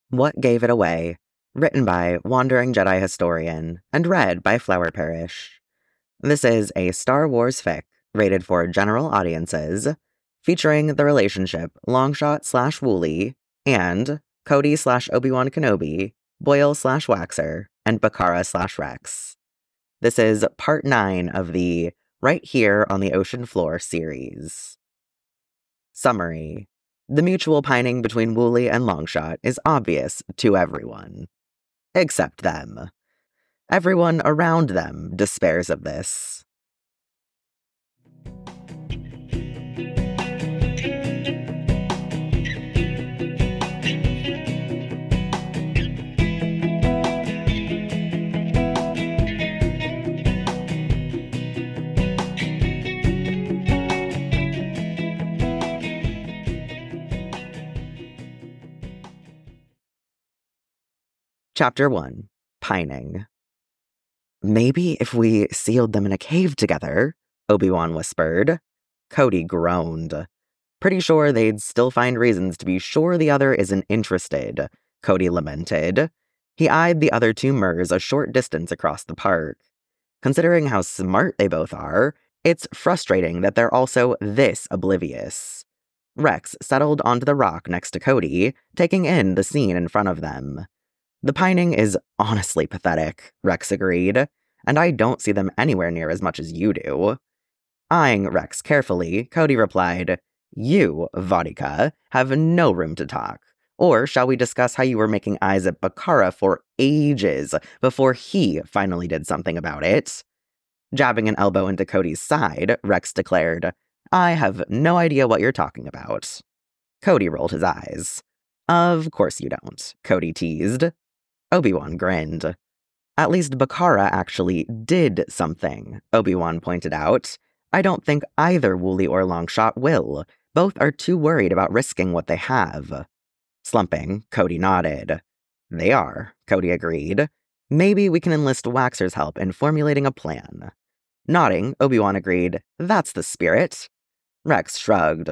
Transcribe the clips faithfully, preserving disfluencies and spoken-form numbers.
What Gave It Away, written by Wandering Jedi Historian and read by Flower Parish. This is a Star Wars fic rated for general audiences, featuring the relationship Longshot slash Wooly and Cody slash Obi-Wan Kenobi, Boyle slash Waxer, and Bakara slash Rex. This is part nine of the Right Here on the Ocean Floor series. Summary. The mutual pining between Wooly and Longshot is obvious to everyone. Except them. Everyone around them despairs of this. Chapter one. Pining. Maybe if we sealed them in a cave together, Obi-Wan whispered. Cody groaned. Pretty sure they'd still find reasons to be sure the other isn't interested, Cody lamented. He eyed the other two Murs a short distance across the park. Considering how smart they both are, it's frustrating that they're also this oblivious. Rex settled onto the rock next to Cody, taking in the scene in front of them. The pining is honestly pathetic, Rex agreed, and I don't see them anywhere near as much as you do. Eyeing Rex carefully, Cody replied, You, Vodka, have no room to talk. Or shall we discuss how you were making eyes at Bakara for ages before he finally did something about it? Jabbing an elbow into Cody's side, Rex declared, I have no idea what you're talking about. Cody rolled his eyes. Of course you don't, Cody teased. Obi-Wan grinned. At least Bakara actually did something, Obi-Wan pointed out. I don't think either Wooly or Longshot will. Both are too worried about risking what they have. Slumping, Cody nodded. They are, Cody agreed. Maybe we can enlist Waxer's help in formulating a plan. Nodding, Obi-Wan agreed. That's the spirit. Rex shrugged.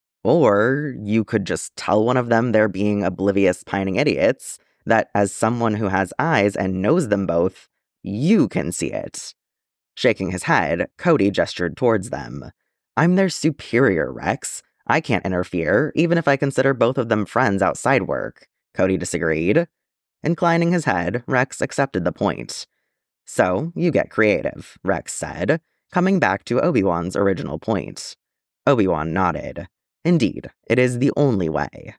Or you could just tell one of them they're being oblivious, pining idiots, that as someone who has eyes and knows them both, you can see it. Shaking his head, Cody gestured towards them. I'm their superior, Rex. I can't interfere, even if I consider both of them friends outside work, Cody disagreed. Inclining his head, Rex accepted the point. So, you get creative, Rex said, coming back to Obi-Wan's original point. Obi-Wan nodded. Indeed, it is the only way.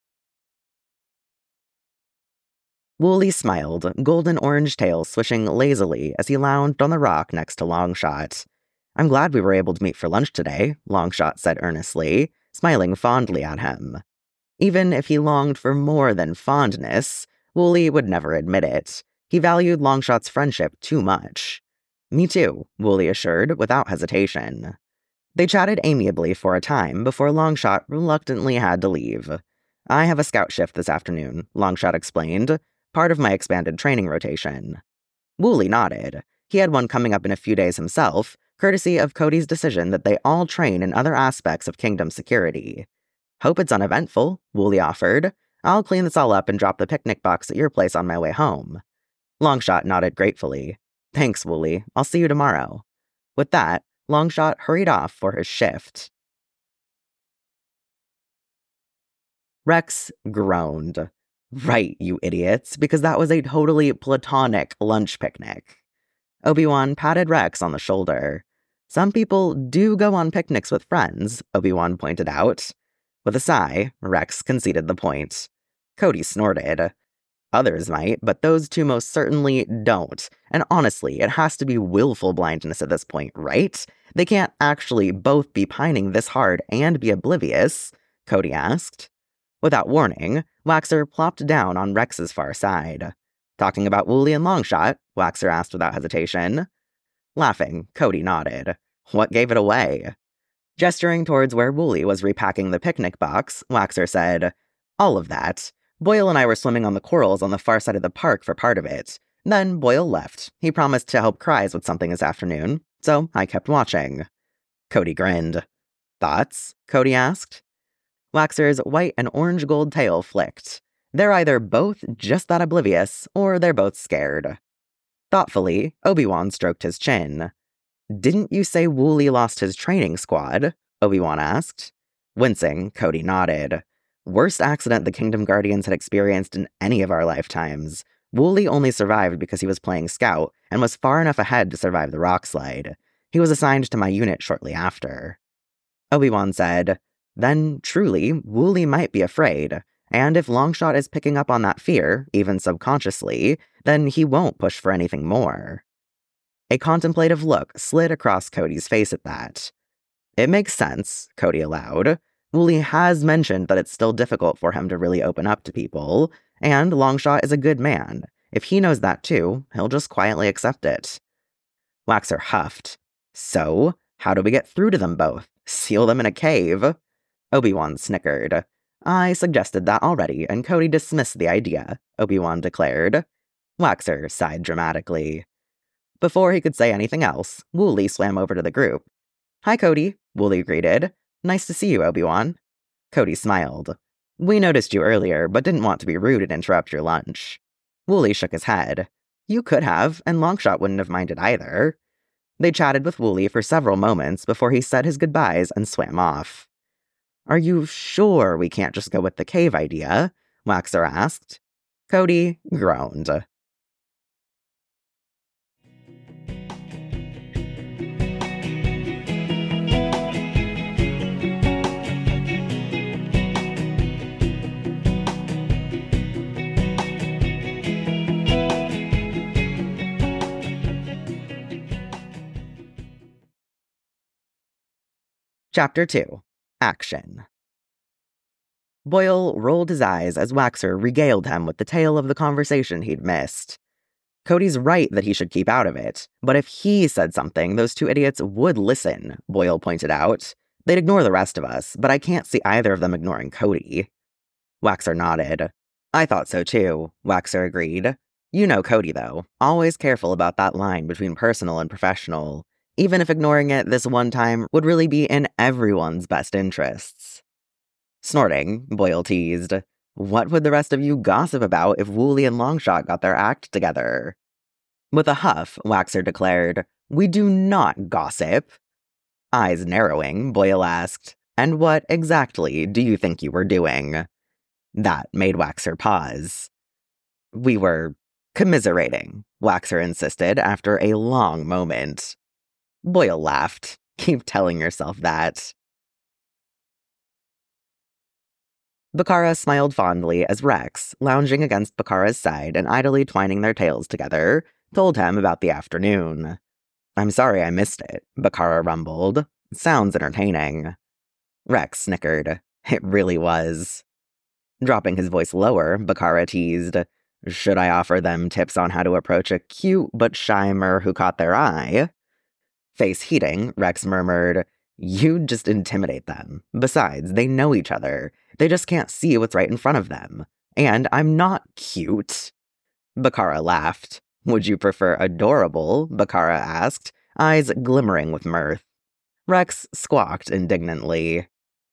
Wooly smiled, golden-orange tail swishing lazily as he lounged on the rock next to Longshot. I'm glad we were able to meet for lunch today, Longshot said earnestly, smiling fondly at him. Even if he longed for more than fondness, Wooly would never admit it. He valued Longshot's friendship too much. Me too, Wooly assured without hesitation. They chatted amiably for a time before Longshot reluctantly had to leave. I have a scout shift this afternoon, Longshot explained, part of my expanded training rotation. Wooly nodded. He had one coming up in a few days himself, courtesy of Cody's decision that they all train in other aspects of Kingdom security. Hope it's uneventful, Wooly offered. I'll clean this all up and drop the picnic box at your place on my way home. Longshot nodded gratefully. Thanks, Wooly. I'll see you tomorrow. With that, Longshot hurried off for his shift. Rex groaned. Right, you idiots, because that was a totally platonic lunch picnic. Obi-Wan patted Rex on the shoulder. Some people do go on picnics with friends, Obi-Wan pointed out. With a sigh, Rex conceded the point. Cody snorted. Others might, but those two most certainly don't. And honestly, it has to be willful blindness at this point, right? They can't actually both be pining this hard and be oblivious, Cody asked. Without warning, Waxer plopped down on Rex's far side. Talking about Wooly and Longshot, Waxer asked without hesitation. Laughing, Cody nodded. What gave it away? Gesturing towards where Wooly was repacking the picnic box, Waxer said, All of that. Boyle and I were swimming on the corals on the far side of the park for part of it. Then Boyle left. He promised to help Kryze with something this afternoon, so I kept watching. Cody grinned. Thoughts? Cody asked. Waxer's white and orange gold tail flicked. They're either both just that oblivious, or they're both scared. Thoughtfully, Obi-Wan stroked his chin. "Didn't you say Wooly lost his training squad?" Obi-Wan asked. Wincing, Cody nodded. Worst accident the Kingdom Guardians had experienced in any of our lifetimes. Wooly only survived because he was playing Scout and was far enough ahead to survive the rock slide. He was assigned to my unit shortly after. Obi-Wan said, "Then, truly, Wooly might be afraid, and if Longshot is picking up on that fear, even subconsciously, then he won't push for anything more." A contemplative look slid across Cody's face at that. "It makes sense," Cody allowed. "Wooly has mentioned that it's still difficult for him to really open up to people, and Longshot is a good man. If he knows that too, he'll just quietly accept it." Waxer huffed. "So, how do we get through to them both? Seal them in a cave?" Obi-Wan snickered. "I suggested that already, and Cody dismissed the idea," Obi-Wan declared. Waxer sighed dramatically. Before he could say anything else, Wooly swam over to the group. "Hi, Cody," Wooly greeted. "Nice to see you, Obi-Wan." Cody smiled. "We noticed you earlier, but didn't want to be rude and interrupt your lunch." Wooly shook his head. "You could have, and Longshot wouldn't have minded either." They chatted with Wooly for several moments before he said his goodbyes and swam off. "Are you sure we can't just go with the cave idea?" Waxer asked. Cody groaned. Chapter two. Action. Boyle rolled his eyes as Waxer regaled him with the tale of the conversation he'd missed. Cody's right that he should keep out of it, but if he said something, those two idiots would listen, Boyle pointed out. They'd ignore the rest of us, but I can't see either of them ignoring Cody. Waxer nodded. "I thought so too," Waxer agreed. "You know Cody, though. Always careful about that line between personal and professional. Even if ignoring it this one time would really be in everyone's best interests." Snorting, Boyle teased, "What would the rest of you gossip about if Wooly and Longshot got their act together?" With a huff, Waxer declared, "We do not gossip." Eyes narrowing, Boyle asked, "And what exactly do you think you were doing?" That made Waxer pause. "We were commiserating," Waxer insisted after a long moment. Boyle laughed. "Keep telling yourself that." Bakara smiled fondly as Rex, lounging against Bakara's side and idly twining their tails together, told him about the afternoon. "I'm sorry I missed it," Bakara rumbled. "Sounds entertaining." Rex snickered. "It really was." Dropping his voice lower, Bakara teased, "Should I offer them tips on how to approach a cute but shy mer who caught their eye?" Face heating, Rex murmured, "You'd just intimidate them. Besides, they know each other. They just can't see what's right in front of them. And I'm not cute." Bakara laughed. "Would you prefer adorable?" Bakara asked, eyes glimmering with mirth. Rex squawked indignantly.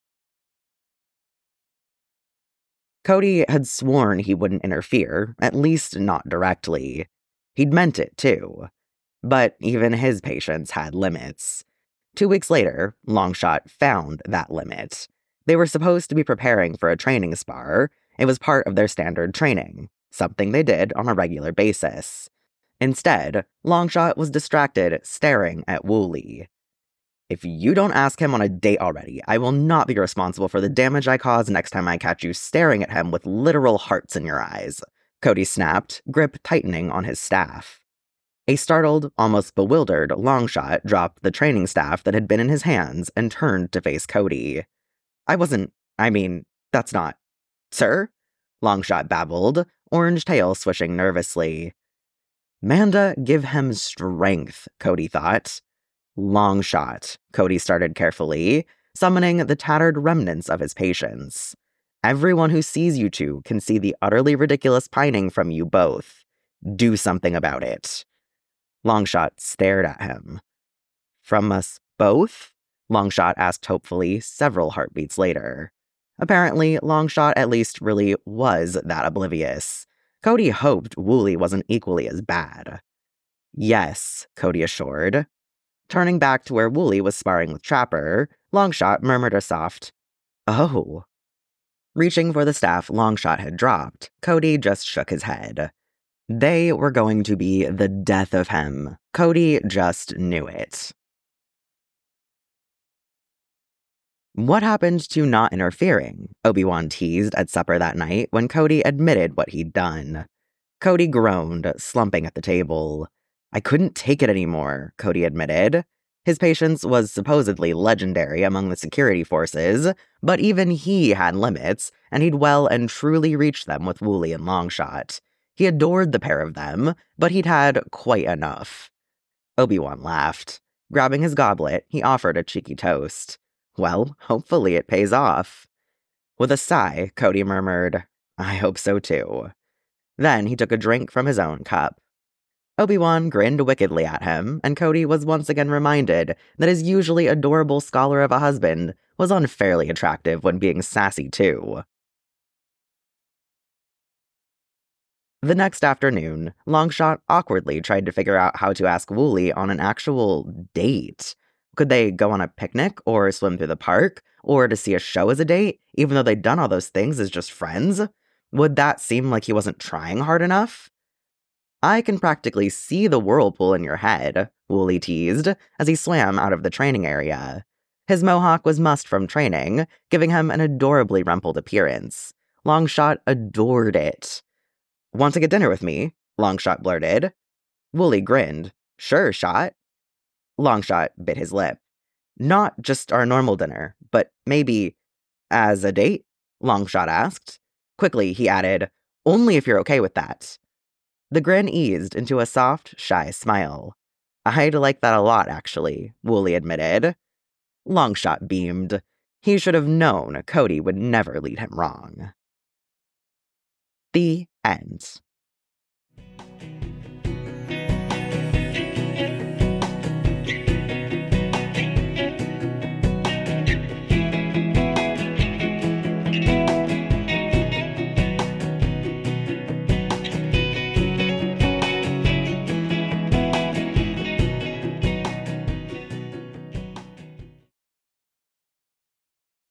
Cody had sworn he wouldn't interfere, at least not directly. He'd meant it, too. But even his patience had limits. Two weeks later, Longshot found that limit. They were supposed to be preparing for a training spar. It was part of their standard training, something they did on a regular basis. Instead, Longshot was distracted staring at Wooly. "If you don't ask him on a date already, I will not be responsible for the damage I cause next time I catch you staring at him with literal hearts in your eyes," Cody snapped, grip tightening on his staff. A startled, almost bewildered Longshot dropped the training staff that had been in his hands and turned to face Cody. "I wasn't, I mean, that's not... Sir?" Longshot babbled, orange tail swishing nervously. "Manda, give him strength," Cody thought. "Longshot," Cody started carefully, summoning the tattered remnants of his patience. "Everyone who sees you two can see the utterly ridiculous pining from you both. Do something about it." Longshot stared at him. "From us both?" Longshot asked hopefully several heartbeats later. Apparently, Longshot at least really was that oblivious. Cody hoped Wooly wasn't equally as bad. Yes, Cody assured. Turning back to where Wooly was sparring with Trapper, Longshot murmured a soft, "Oh." Reaching for the staff Longshot had dropped, Cody just shook his head. They were going to be the death of him. Cody just knew it. What happened to not interfering? Obi-Wan teased at supper that night when Cody admitted what he'd done. Cody groaned, slumping at the table. "I couldn't take it anymore," Cody admitted. His patience was supposedly legendary among the security forces, but even he had limits, and he'd well and truly reached them with Wooly and Longshot. He adored the pair of them, but he'd had quite enough. Obi-Wan laughed. Grabbing his goblet, he offered a cheeky toast. "Well, hopefully it pays off." With a sigh, Cody murmured, "I hope so too." Then he took a drink from his own cup. Obi-Wan grinned wickedly at him, and Cody was once again reminded that his usually adorable scholar of a husband was unfairly attractive when being sassy too. The next afternoon, Longshot awkwardly tried to figure out how to ask Wooly on an actual date. Could they go on a picnic, or swim through the park, or to see a show as a date, even though they'd done all those things as just friends? Would that seem like he wasn't trying hard enough? "I can practically see the whirlpool in your head," Wooly teased, as he swam out of the training area. His mohawk was mussed from training, giving him an adorably rumpled appearance. Longshot adored it. "Want to get dinner with me?" Longshot blurted. Wooly grinned. "Sure, Shot." Longshot bit his lip. "Not just our normal dinner, but maybe as a date?" Longshot asked. Quickly, he added, "Only if you're okay with that." The grin eased into a soft, shy smile. "I'd like that a lot, actually," Wooly admitted. Longshot beamed. He should have known Cody would never lead him wrong. The end.